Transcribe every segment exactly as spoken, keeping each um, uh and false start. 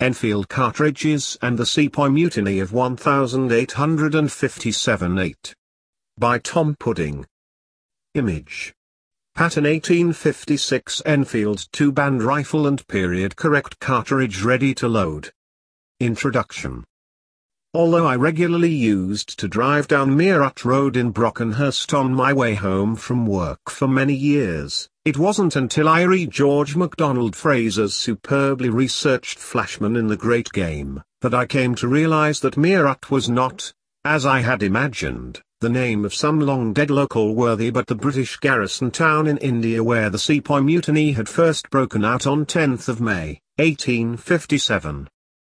Enfield cartridges and the Sepoy Mutiny of eighteen fifty-seven eight. By Tom Pudding. Image. Pattern eighteen fifty-six Enfield two-band rifle and period-correct cartridge ready to load. Introduction. Although I regularly used to drive down Meerut Road in Brockenhurst on my way home from work for many years, it wasn't until I read George MacDonald Fraser's superbly researched Flashman in the Great Game, that I came to realize that Meerut was not, as I had imagined, the name of some long-dead local worthy but the British garrison town in India where the Sepoy Mutiny had first broken out on tenth of May, eighteen fifty-seven.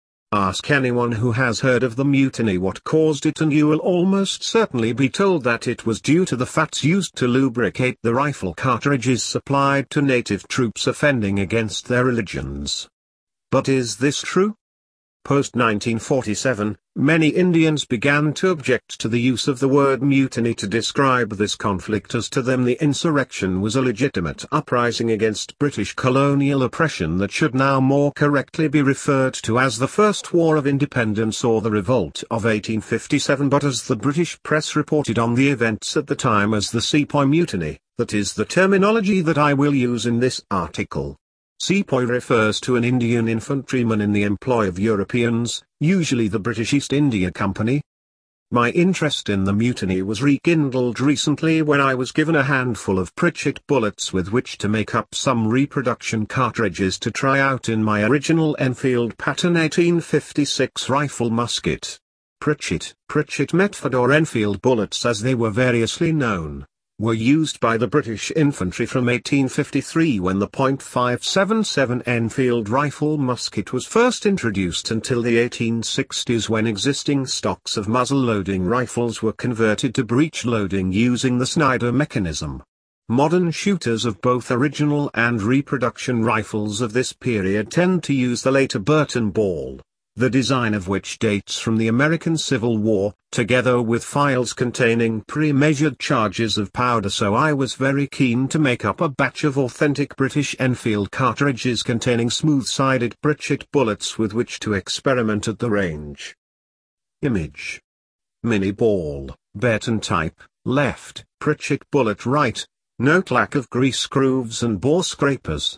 Ask anyone who has heard of the mutiny what caused it and you will almost certainly be told that it was due to the fats used to lubricate the rifle cartridges supplied to native troops offending against their religions. But is this true? Post nineteen forty-seven, many Indians began to object to the use of the word mutiny to describe this conflict, as to them the insurrection was a legitimate uprising against British colonial oppression that should now more correctly be referred to as the First War of Independence or the Revolt of eighteen fifty-seven, but as the British press reported on the events at the time as the Sepoy Mutiny, that is the terminology that I will use in this article. Sepoy refers to an Indian infantryman in the employ of Europeans, usually the British East India Company. My interest in the mutiny was rekindled recently when I was given a handful of Pritchett bullets with which to make up some reproduction cartridges to try out in my original Enfield pattern eighteen fifty-six rifle musket. Pritchett, Pritchett Metford or Enfield bullets as they were variously known, were used by the British infantry from eighteen fifty-three when the point five seven seven Enfield rifle musket was first introduced until the eighteen sixties when existing stocks of muzzle-loading rifles were converted to breech-loading using the Snyder mechanism. Modern shooters of both original and reproduction rifles of this period tend to use the later Burton ball, the design of which dates from the American Civil War, together with files containing pre-measured charges of powder, so I was very keen to make up a batch of authentic British Enfield cartridges containing smooth-sided Pritchett bullets with which to experiment at the range. Image. Mini ball, Benton type, left, Pritchett bullet right, note lack of grease grooves and bore scrapers.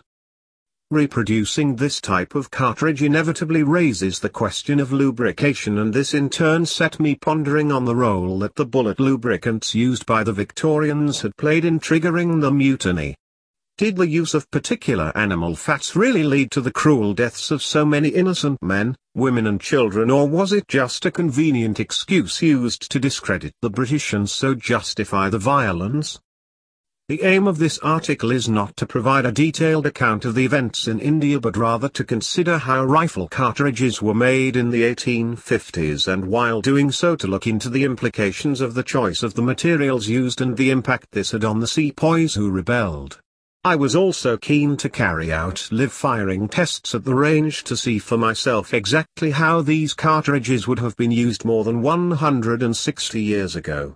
Reproducing this type of cartridge inevitably raises the question of lubrication, and this in turn set me pondering on the role that the bullet lubricants used by the Victorians had played in triggering the mutiny. Did the use of particular animal fats really lead to the cruel deaths of so many innocent men, women and children, or was it just a convenient excuse used to discredit the British and so justify the violence? The aim of this article is not to provide a detailed account of the events in India but rather to consider how rifle cartridges were made in the eighteen fifties, and while doing so to look into the implications of the choice of the materials used and the impact this had on the sepoys who rebelled. I was also keen to carry out live firing tests at the range to see for myself exactly how these cartridges would have been used more than one hundred sixty years ago.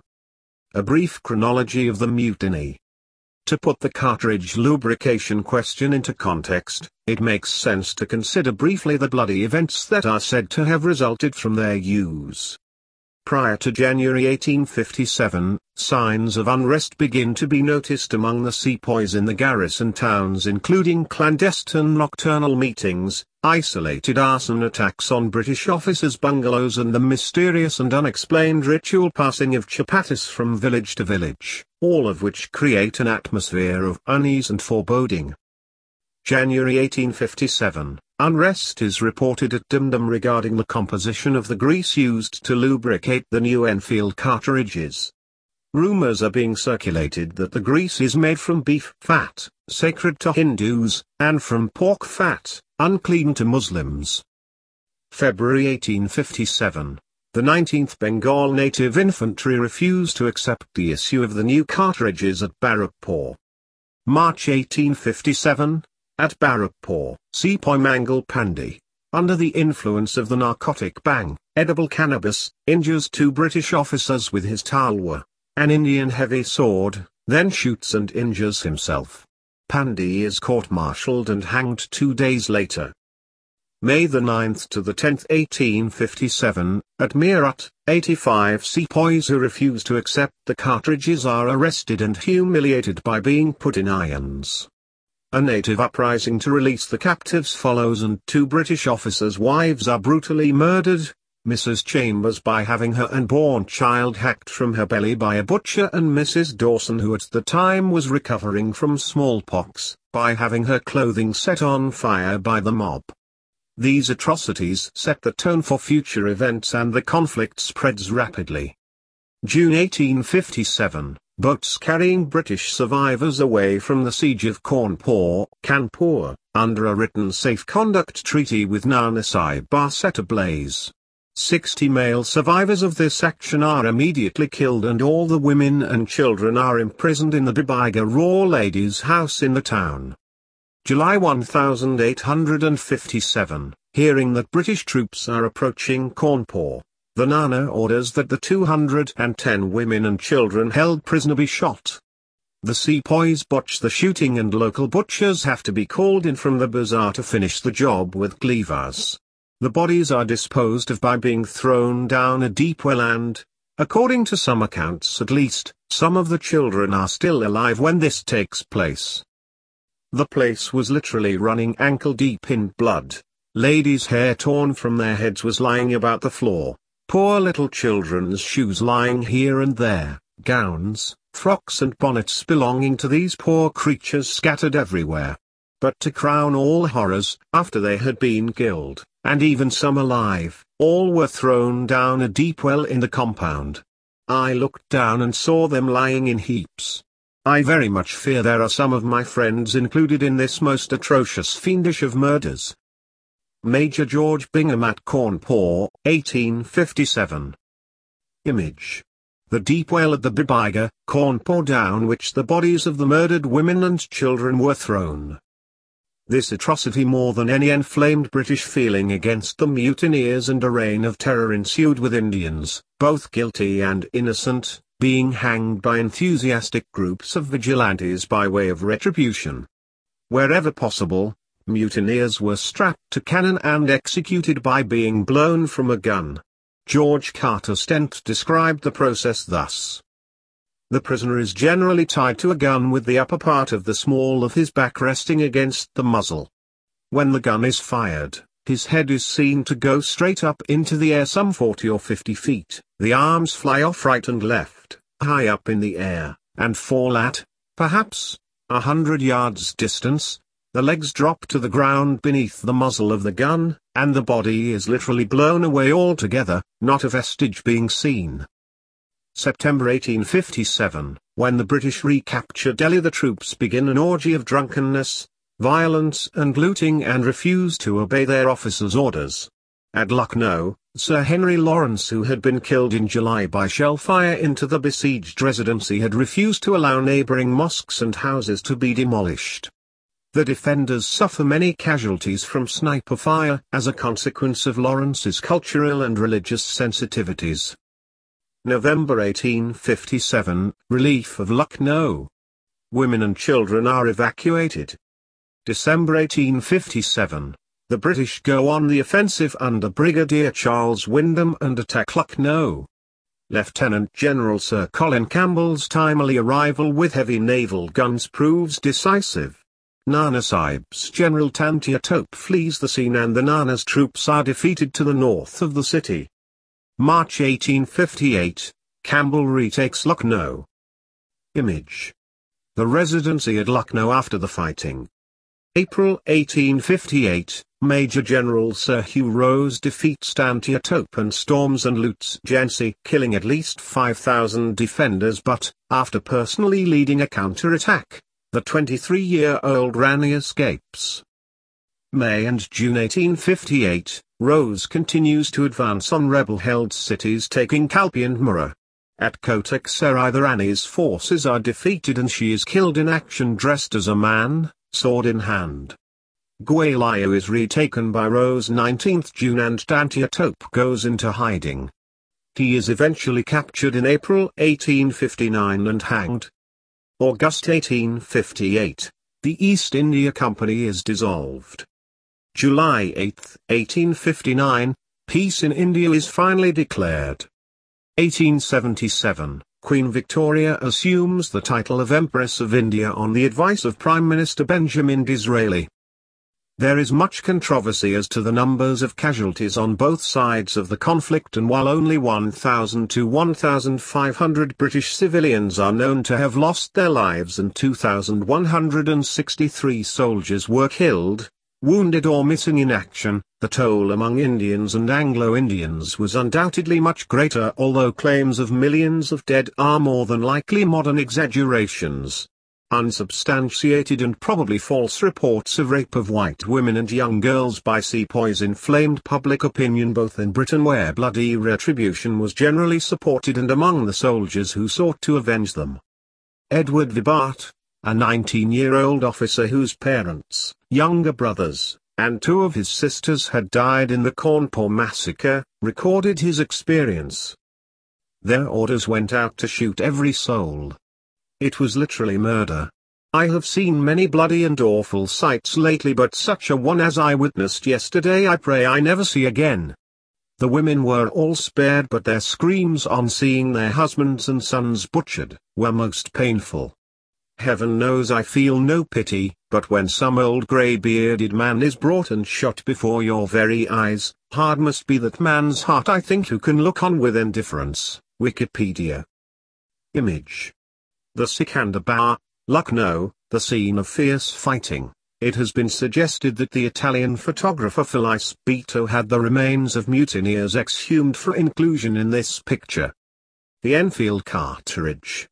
A brief chronology of the mutiny. To put the cartridge lubrication question into context, it makes sense to consider briefly the bloody events that are said to have resulted from their use. Prior to January eighteen fifty-seven, signs of unrest begin to be noticed among the sepoys in the garrison towns, including clandestine nocturnal meetings, isolated arson attacks on British officers' bungalows, and the mysterious and unexplained ritual passing of chapatis from village to village, all of which create an atmosphere of unease and foreboding. January eighteen fifty-seven, unrest is reported at Dimdum regarding the composition of the grease used to lubricate the new Enfield cartridges. Rumors are being circulated that the grease is made from beef fat, sacred to Hindus, and from pork fat, unclean to Muslims. February eighteen fifty-seven, the nineteenth Bengal Native Infantry refused to accept the issue of the new cartridges at Barrackpore. March eighteen fifty-seven, at Barrackpore, Sepoy Mangal Pandey, under the influence of the narcotic bhang, edible cannabis, injures two British officers with his talwar, an Indian heavy sword, then shoots and injures himself. Pandey is court-martialed and hanged two days later. May the ninth to the tenth eighteen fifty-seven, at Meerut, eighty-five sepoys who refuse to accept the cartridges are arrested and humiliated by being put in irons. A native uprising to release the captives follows and two British officers' wives are brutally murdered, Missus Chambers by having her unborn child hacked from her belly by a butcher, and Missus Dawson, who at the time was recovering from smallpox, by having her clothing set on fire by the mob. These atrocities set the tone for future events and the conflict spreads rapidly. June eighteen fifty-seven, boats carrying British survivors away from the siege of Cawnpore, Kanpur, under a written safe conduct treaty with Nana Sahib are set ablaze. Sixty male survivors of this action are immediately killed and all the women and children are imprisoned in the Bibaiga Raw Ladies' House in the town. July eighteen fifty-seven, hearing that British troops are approaching Cawnpore, the Nana orders that the two hundred ten women and children held prisoner be shot. The sepoys botch the shooting and local butchers have to be called in from the bazaar to finish the job with cleavers. The bodies are disposed of by being thrown down a deep well and, according to some accounts at least, some of the children are still alive when this takes place. The place was literally running ankle deep in blood. Ladies' hair torn from their heads was lying about the floor, poor little children's shoes lying here and there, gowns, frocks and bonnets belonging to these poor creatures scattered everywhere. But to crown all horrors, after they had been killed, and even some alive, all were thrown down a deep well in the compound. I looked down and saw them lying in heaps. I very much fear there are some of my friends included in this most atrocious fiendish of murders. Major George Bingham at Cawnpore, eighteen fifty-seven. Image. The deep well at the Bibaiga, Cawnpore, down which the bodies of the murdered women and children were thrown. This atrocity, more than any inflamed British feeling against the mutineers, and a reign of terror ensued with Indians, both guilty and innocent, being hanged by enthusiastic groups of vigilantes by way of retribution. Wherever possible, mutineers were strapped to cannon and executed by being blown from a gun. George Carter Stent described the process thus. The prisoner is generally tied to a gun with the upper part of the small of his back resting against the muzzle. When the gun is fired, his head is seen to go straight up into the air some forty or fifty feet, the arms fly off right and left, high up in the air, and fall at, perhaps, a hundred yards distance. The legs drop to the ground beneath the muzzle of the gun, and the body is literally blown away altogether, not a vestige being seen. September eighteen fifty-seven, when the British recapture Delhi, the troops begin an orgy of drunkenness, violence and looting and refuse to obey their officers' orders. At Lucknow, Sir Henry Lawrence, who had been killed in July by shell fire into the besieged residency, had refused to allow neighbouring mosques and houses to be demolished. The defenders suffer many casualties from sniper fire as a consequence of Lawrence's cultural and religious sensitivities. November eighteen fifty-seven, relief of Lucknow. Women and children are evacuated. December eighteen fifty-seven, the British go on the offensive under Brigadier Charles Wyndham and attack Lucknow. Lieutenant General Sir Colin Campbell's timely arrival with heavy naval guns proves decisive. Nana Sahib's General Tantia Tope flees the scene and the Nana's troops are defeated to the north of the city. March eighteen fifty-eight, Campbell retakes Lucknow. Image. The residency at Lucknow after the fighting. April eighteen fifty-eight, Major General Sir Hugh Rose defeats Tantia Tope and storms and loots Jhansi, killing at least five thousand defenders, but, after personally leading a counter-attack, the twenty-three-year-old Rani escapes. May and June eighteen fifty-eight, Rose continues to advance on rebel-held cities, taking Kalpi and Murrah. At Kotak Serai, the Rani's forces are defeated and she is killed in action dressed as a man, sword in hand. Gwalior is retaken by Rose nineteenth June and Tantia Tope goes into hiding. He is eventually captured in April eighteen fifty-nine and hanged. August eighteen fifty-eight, the East India Company is dissolved. July eighth, eighteen fifty-nine, peace in India is finally declared. eighteen seventy-seven, Queen Victoria assumes the title of Empress of India on the advice of Prime Minister Benjamin Disraeli. There is much controversy as to the numbers of casualties on both sides of the conflict, and while only one thousand to one thousand five hundred British civilians are known to have lost their lives and two thousand one hundred sixty-three soldiers were killed, wounded or missing in action, the toll among Indians and Anglo-Indians was undoubtedly much greater, although claims of millions of dead are more than likely modern exaggerations. Unsubstantiated and probably false reports of rape of white women and young girls by sepoys inflamed public opinion both in Britain, where bloody retribution was generally supported, and among the soldiers who sought to avenge them. Edward Vibart, a nineteen-year-old officer whose parents, younger brothers, and two of his sisters had died in the Cawnpore massacre, recorded his experience. Their orders went out to shoot every soul. It was literally murder. I have seen many bloody and awful sights lately, but such a one as I witnessed yesterday I pray I never see again. The women were all spared, but their screams on seeing their husbands and sons butchered were most painful. Heaven knows I feel no pity, but when some old grey-bearded man is brought and shot before your very eyes, hard must be that man's heart, I think, who can look on with indifference. Wikipedia. Image. The Sikandar, Lucknow, the scene of fierce fighting. It has been suggested that the Italian photographer Felice Beto had the remains of mutineers exhumed for inclusion in this picture. The Enfield cartridge.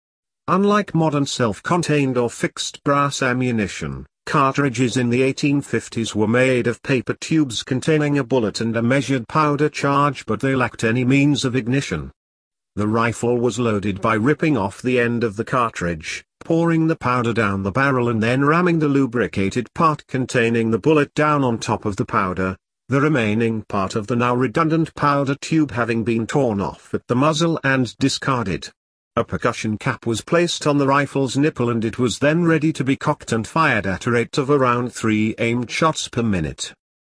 Unlike modern self-contained or fixed brass ammunition, cartridges in the eighteen fifties were made of paper tubes containing a bullet and a measured powder charge, but they lacked any means of ignition. The rifle was loaded by ripping off the end of the cartridge, pouring the powder down the barrel and then ramming the lubricated part containing the bullet down on top of the powder, the remaining part of the now redundant powder tube having been torn off at the muzzle and discarded. A percussion cap was placed on the rifle's nipple and it was then ready to be cocked and fired at a rate of around three aimed shots per minute.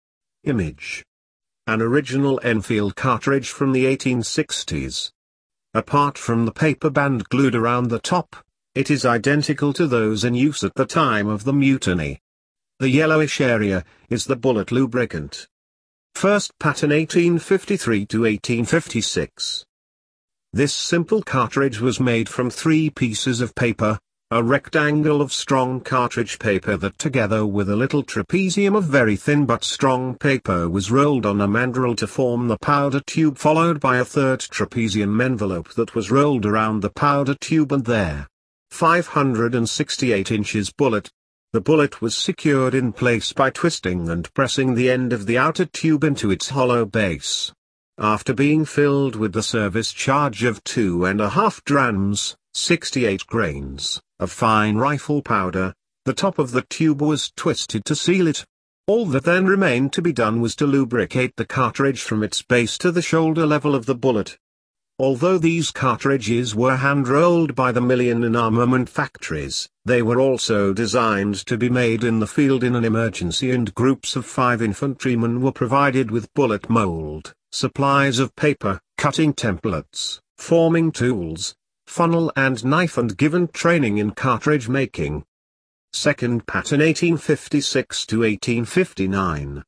Image. An original Enfield cartridge from the eighteen sixties. Apart from the paper band glued around the top, it is identical to those in use at the time of the mutiny. The yellowish area is the bullet lubricant. First pattern eighteen fifty-three to eighteen fifty-six. This simple cartridge was made from three pieces of paper, a rectangle of strong cartridge paper that together with a little trapezium of very thin but strong paper was rolled on a mandrel to form the powder tube, followed by a third trapezium envelope that was rolled around the powder tube and there. five hundred sixty-eight inches bullet. The bullet was secured in place by twisting and pressing the end of the outer tube into its hollow base. After being filled with the service charge of two and a half drams, sixty-eight grains, of fine rifle powder, the top of the tube was twisted to seal it. All that then remained to be done was to lubricate the cartridge from its base to the shoulder level of the bullet. Although these cartridges were hand-rolled by the million in armament factories, they were also designed to be made in the field in an emergency, and groups of five infantrymen were provided with bullet mold, supplies of paper, cutting templates, forming tools, funnel and knife, and given training in cartridge making. Second pattern eighteen fifty-six to eighteen fifty-nine.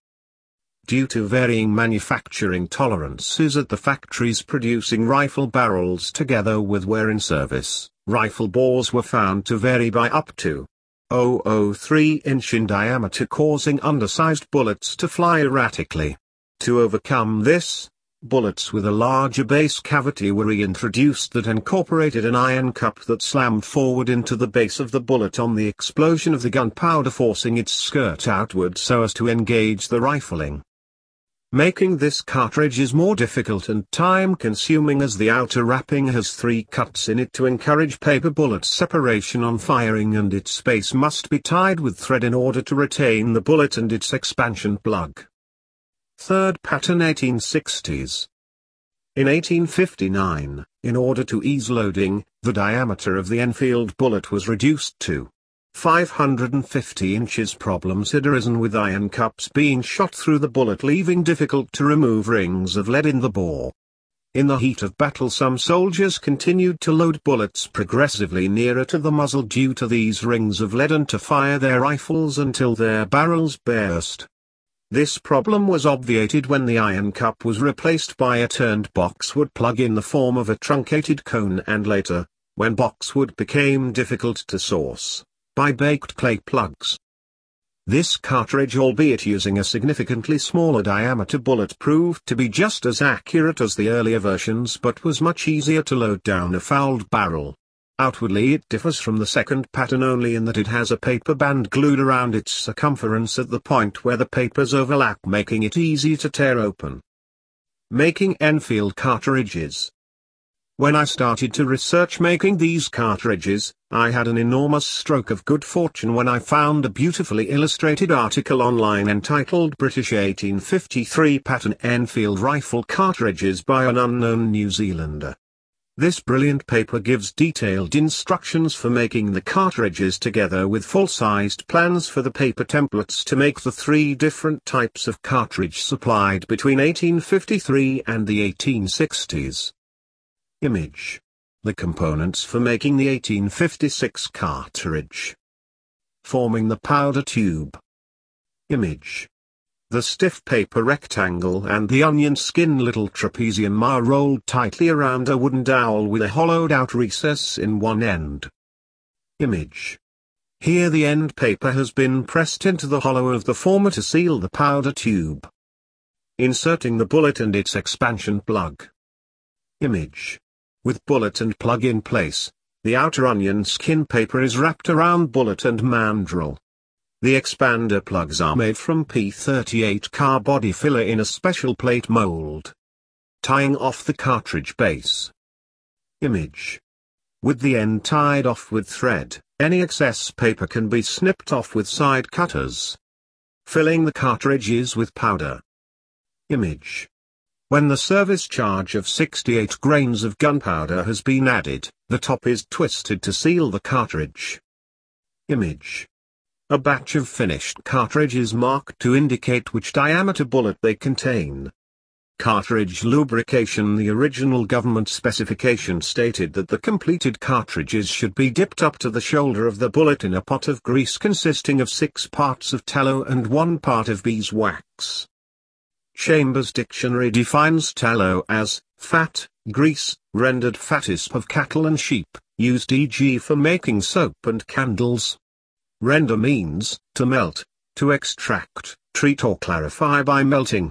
Due to varying manufacturing tolerances at the factories producing rifle barrels together with wear in service, rifle bores were found to vary by up to zero point zero three inch in diameter, causing undersized bullets to fly erratically. To overcome this, bullets with a larger base cavity were reintroduced that incorporated an iron cup that slammed forward into the base of the bullet on the explosion of the gunpowder, forcing its skirt outward so as to engage the rifling. Making this cartridge is more difficult and time-consuming, as the outer wrapping has three cuts in it to encourage paper bullet separation on firing, and its space must be tied with thread in order to retain the bullet and its expansion plug. Third pattern eighteen sixties. In eighteen fifty-nine, in order to ease loading, the diameter of the Enfield bullet was reduced to five hundred fifty inches problems had arisen with iron cups being shot through the bullet, leaving difficult to remove rings of lead in the bore. In the heat of battle, some soldiers continued to load bullets progressively nearer to the muzzle due to these rings of lead and to fire their rifles until their barrels burst. This problem was obviated when the iron cup was replaced by a turned boxwood plug in the form of a truncated cone, and later, when boxwood became difficult to source, by baked clay plugs. This cartridge, albeit using a significantly smaller diameter bullet, proved to be just as accurate as the earlier versions, but was much easier to load down a fouled barrel. Outwardly it differs from the second pattern only in that it has a paper band glued around its circumference at the point where the papers overlap, making it easy to tear open. Making Enfield cartridges. When I started to research making these cartridges, I had an enormous stroke of good fortune when I found a beautifully illustrated article online entitled British eighteen fifty-three Pattern Enfield Rifle Cartridges by an unknown New Zealander. This brilliant paper gives detailed instructions for making the cartridges together with full-sized plans for the paper templates to make the three different types of cartridge supplied between eighteen fifty-three and the eighteen sixties. Image. The components for making the eighteen fifty-six cartridge. Forming the powder tube. Image. The stiff paper rectangle and the onion skin little trapezium are rolled tightly around a wooden dowel with a hollowed-out recess in one end. Image. Here the end paper has been pressed into the hollow of the former to seal the powder tube. Inserting the bullet and its expansion plug. Image. With bullet and plug in place, the outer onion skin paper is wrapped around bullet and mandrel. The expander plugs are made from P thirty-eight car body filler in a special plate mold. Tying off the cartridge base. Image. With the end tied off with thread, any excess paper can be snipped off with side cutters. Filling the cartridges with powder. Image. When the service charge of sixty-eight grains of gunpowder has been added, the top is twisted to seal the cartridge. Image. A batch of finished cartridges marked to indicate which diameter bullet they contain. Cartridge lubrication. The original government specification stated that the completed cartridges should be dipped up to the shoulder of the bullet in a pot of grease consisting of six parts of tallow and one part of beeswax. Chambers Dictionary defines tallow as fat, grease, rendered fattest of cattle and sheep, used for example for making soap and candles. Render means to melt, to extract, treat or clarify by melting.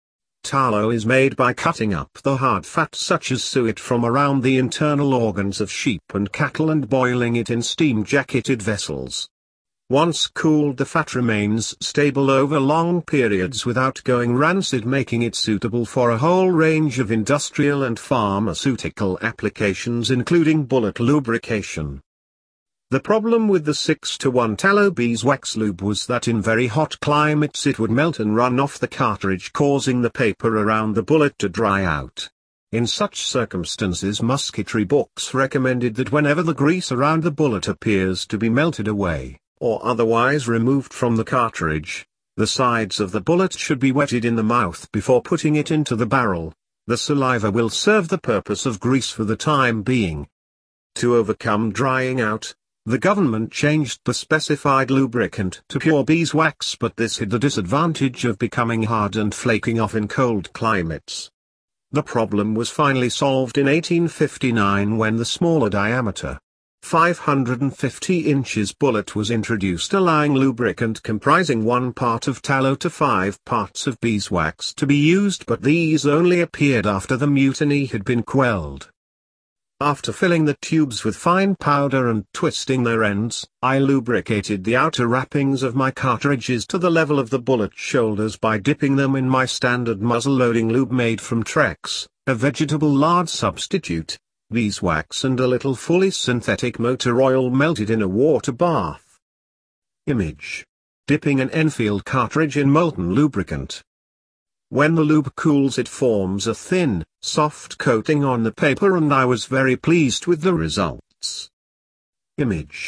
Tallow is made by cutting up the hard fat such as suet from around the internal organs of sheep and cattle and boiling it in steam-jacketed vessels. Once cooled, the fat remains stable over long periods without going rancid, making it suitable for a whole range of industrial and pharmaceutical applications including bullet lubrication. The problem with the six to one tallow beeswax lube was that in very hot climates it would melt and run off the cartridge, causing the paper around the bullet to dry out. In such circumstances, musketry books recommended that whenever the grease around the bullet appears to be melted away, or otherwise removed from the cartridge, the sides of the bullet should be wetted in the mouth before putting it into the barrel. The saliva will serve the purpose of grease for the time being. To overcome drying out, the government changed the specified lubricant to pure beeswax, but this had the disadvantage of becoming hard and flaking off in cold climates. The problem was finally solved in eighteen fifty-nine when the smaller diameter, five hundred fifty inches bullet was introduced, allowing lubricant comprising one part of tallow to five parts of beeswax to be used, but these only appeared after the mutiny had been quelled. After filling the tubes with fine powder and twisting their ends, I lubricated the outer wrappings of my cartridges to the level of the bullet shoulders by dipping them in my standard muzzle-loading lube made from Trex, a vegetable lard substitute, beeswax and a little fully synthetic motor oil melted in a water bath. Image. Dipping an Enfield cartridge in molten lubricant. When the lube cools, it forms a thin, soft coating on the paper, and I was very pleased with the results. Image.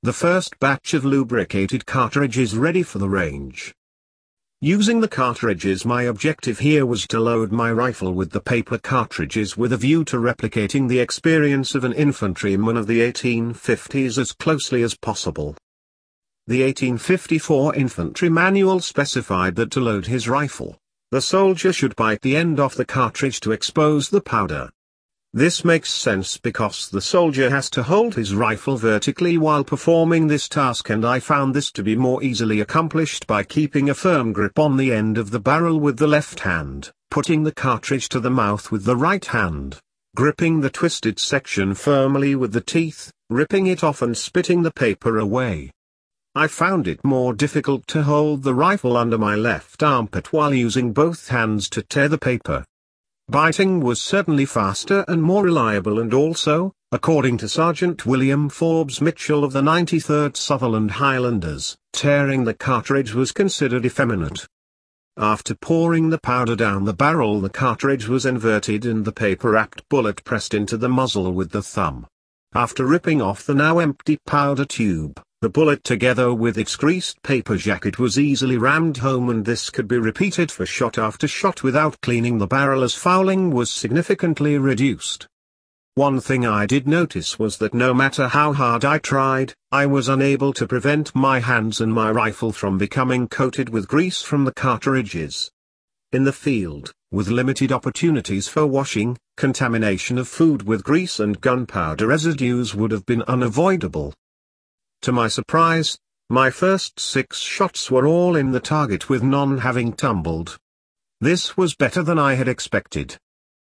The first batch of lubricated cartridges ready for the range. Using the cartridges, my objective here was to load my rifle with the paper cartridges with a view to replicating the experience of an infantryman of the eighteen fifties as closely as possible. The eighteen fifty-four infantry manual specified that to load his rifle, the soldier should bite the end off the cartridge to expose the powder. This makes sense because the soldier has to hold his rifle vertically while performing this task, and I found this to be more easily accomplished by keeping a firm grip on the end of the barrel with the left hand, putting the cartridge to the mouth with the right hand, gripping the twisted section firmly with the teeth, ripping it off and spitting the paper away. I found it more difficult to hold the rifle under my left armpit while using both hands to tear the paper. Biting was certainly faster and more reliable, and also, according to Sergeant William Forbes Mitchell of the ninety-third Sutherland Highlanders, tearing the cartridge was considered effeminate. After pouring the powder down the barrel, the cartridge was inverted and the paper-wrapped bullet pressed into the muzzle with the thumb. After ripping off the now empty powder tube, the bullet together with its greased paper jacket was easily rammed home, and this could be repeated for shot after shot without cleaning the barrel, as fouling was significantly reduced. One thing I did notice was that no matter how hard I tried, I was unable to prevent my hands and my rifle from becoming coated with grease from the cartridges. In the field, with limited opportunities for washing, contamination of food with grease and gunpowder residues would have been unavoidable. To my surprise, my first six shots were all in the target with none having tumbled. This was better than I had expected.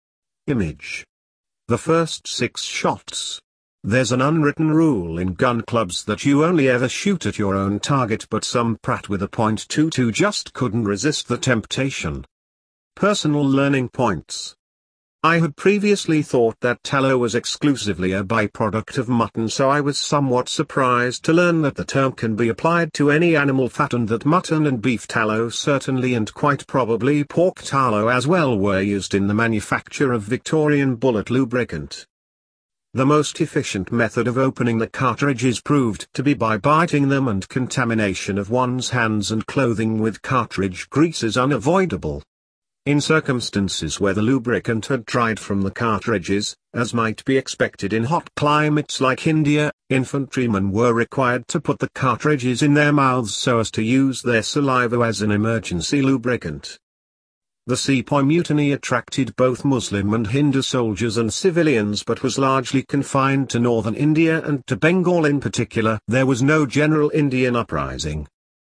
Image. The first six shots. There's an unwritten rule in gun clubs that you only ever shoot at your own target, but some prat with a point two two just couldn't resist the temptation. Personal learning points. I had previously thought that tallow was exclusively a byproduct of mutton, so I was somewhat surprised to learn that the term can be applied to any animal fat, and that mutton and beef tallow certainly, and quite probably pork tallow as well, were used in the manufacture of Victorian bullet lubricant. The most efficient method of opening the cartridges proved to be by biting them, and contamination of one's hands and clothing with cartridge grease is unavoidable. In circumstances where the lubricant had dried from the cartridges, as might be expected in hot climates like India, infantrymen were required to put the cartridges in their mouths so as to use their saliva as an emergency lubricant. The Sepoy Mutiny attracted both Muslim and Hindu soldiers and civilians, but was largely confined to northern India and to Bengal in particular. There was no general Indian uprising.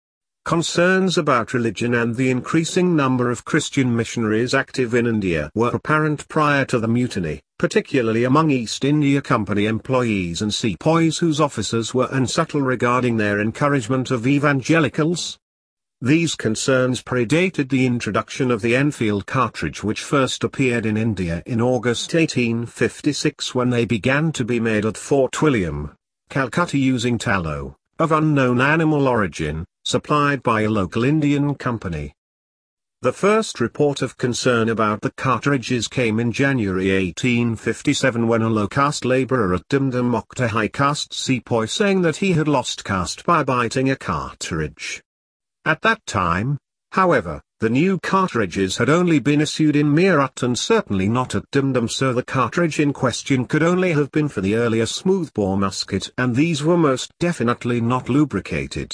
Concerns about religion and the increasing number of Christian missionaries active in India were apparent prior to the mutiny, particularly among East India Company employees and sepoys whose officers were unsubtle regarding their encouragement of evangelicals. These concerns predated the introduction of the Enfield cartridge, which first appeared in India in August eighteen fifty-six, when they began to be made at Fort William, Calcutta, using tallow, of unknown animal origin, supplied by a local Indian company. The first report of concern about the cartridges came in January eighteen fifty-seven, when a low-caste labourer at Dum Dum mocked a high-caste sepoy, saying that he had lost caste by biting a cartridge. At that time, however, the new cartridges had only been issued in Meerut and certainly not at Dum Dum, so the cartridge in question could only have been for the earlier smoothbore musket, and these were most definitely not lubricated.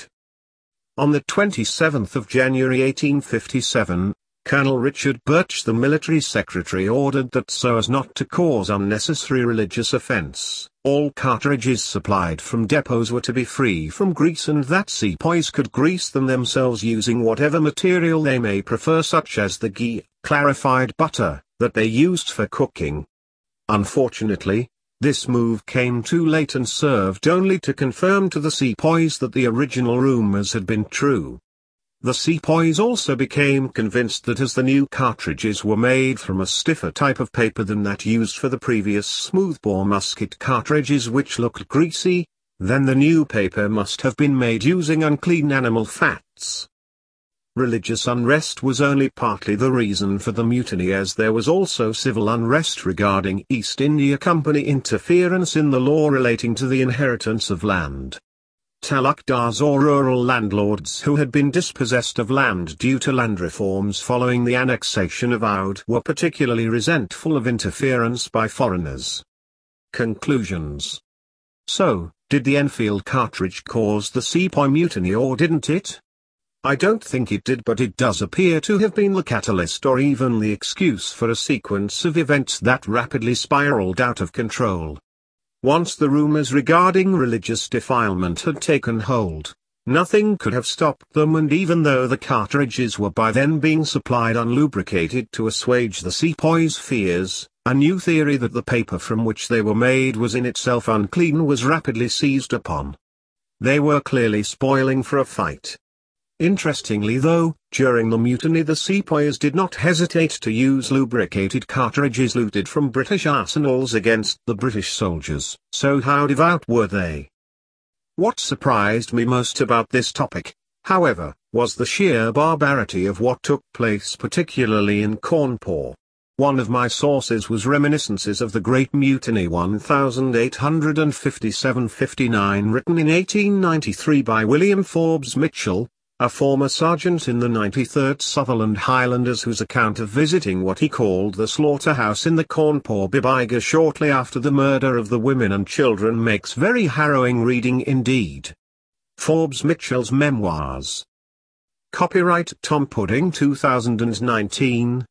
On the twenty-seventh of January eighteen fifty-seven, Colonel Richard Birch, the military secretary, ordered that so as not to cause unnecessary religious offence, all cartridges supplied from depots were to be free from grease, and that sepoys could grease them themselves using whatever material they may prefer, such as the ghee, clarified butter, that they used for cooking. Unfortunately, this move came too late and served only to confirm to the sepoys that the original rumours had been true. The sepoys also became convinced that as the new cartridges were made from a stiffer type of paper than that used for the previous smoothbore musket cartridges, which looked greasy, then the new paper must have been made using unclean animal fats. Religious unrest was only partly the reason for the mutiny, as there was also civil unrest regarding East India Company interference in the law relating to the inheritance of land. talukdars or rural landlords who had been dispossessed of land due to land reforms following the annexation of Oudh were particularly resentful of interference by foreigners. Conclusions. So, did the Enfield cartridge cause the Sepoy Mutiny or didn't it? I don't think it did, but it does appear to have been the catalyst or even the excuse for a sequence of events that rapidly spiraled out of control. Once the rumors regarding religious defilement had taken hold, nothing could have stopped them, and even though the cartridges were by then being supplied unlubricated to assuage the sepoys' fears, a new theory that the paper from which they were made was in itself unclean was rapidly seized upon. They were clearly spoiling for a fight. Interestingly though, during the mutiny the sepoys did not hesitate to use lubricated cartridges looted from British arsenals against the British soldiers. So how devout were they? What surprised me most about this topic, however, was the sheer barbarity of what took place, particularly in Cawnpore. One of my sources was Reminiscences of the Great Mutiny eighteen fifty-seven fifty-nine, written in eighteen ninety-three by William Forbes Mitchell, a former sergeant in the ninety-third Sutherland Highlanders, whose account of visiting what he called the slaughterhouse in the Cawnpore Bibaiga shortly after the murder of the women and children makes very harrowing reading indeed. Forbes Mitchell's Memoirs. Copyright Tom Pudding two thousand nineteen.